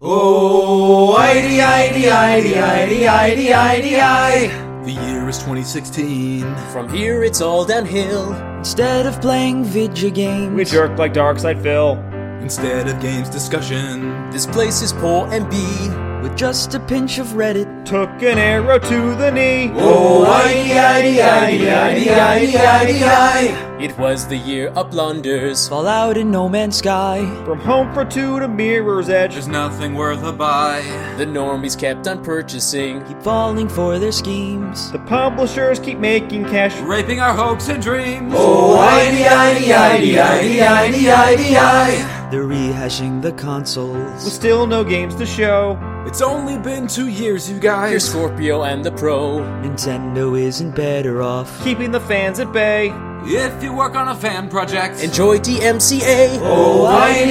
Oh, I. The year is 2016. From here it's all downhill. Instead of playing video games, we jerk like Darkside Phil. Instead of games discussion, This place is poor and B. with just a pinch of Reddit. Took an arrow to the knee. Oh, I. It was the year of blunders. Fallout in No Man's Sky. From Home for Two to Mirror's Edge. there's nothing worth a buy. The normies kept on purchasing. Keep falling for their schemes. The publishers keep making cash. Raping our hopes and dreams. Oh, I. They're rehashing the consoles. With still no games to show. It's only been 2 years, you Here's guys. Scorpio and the Pro. Nintendo isn't better off. Keeping the fans at bay. If you work on a fan project, Enjoy DMCA. Oh,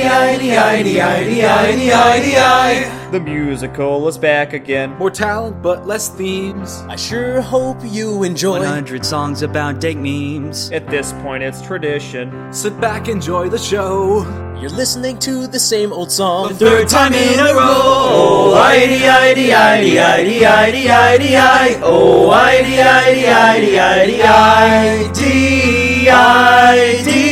I. The musical is back again. more talent but less themes. I sure hope you enjoy. 100 songs about dank memes. At this point, it's tradition. Sit back, enjoy the show. You're listening to the same old song. Third time in a row. Oh, I. Oh, I.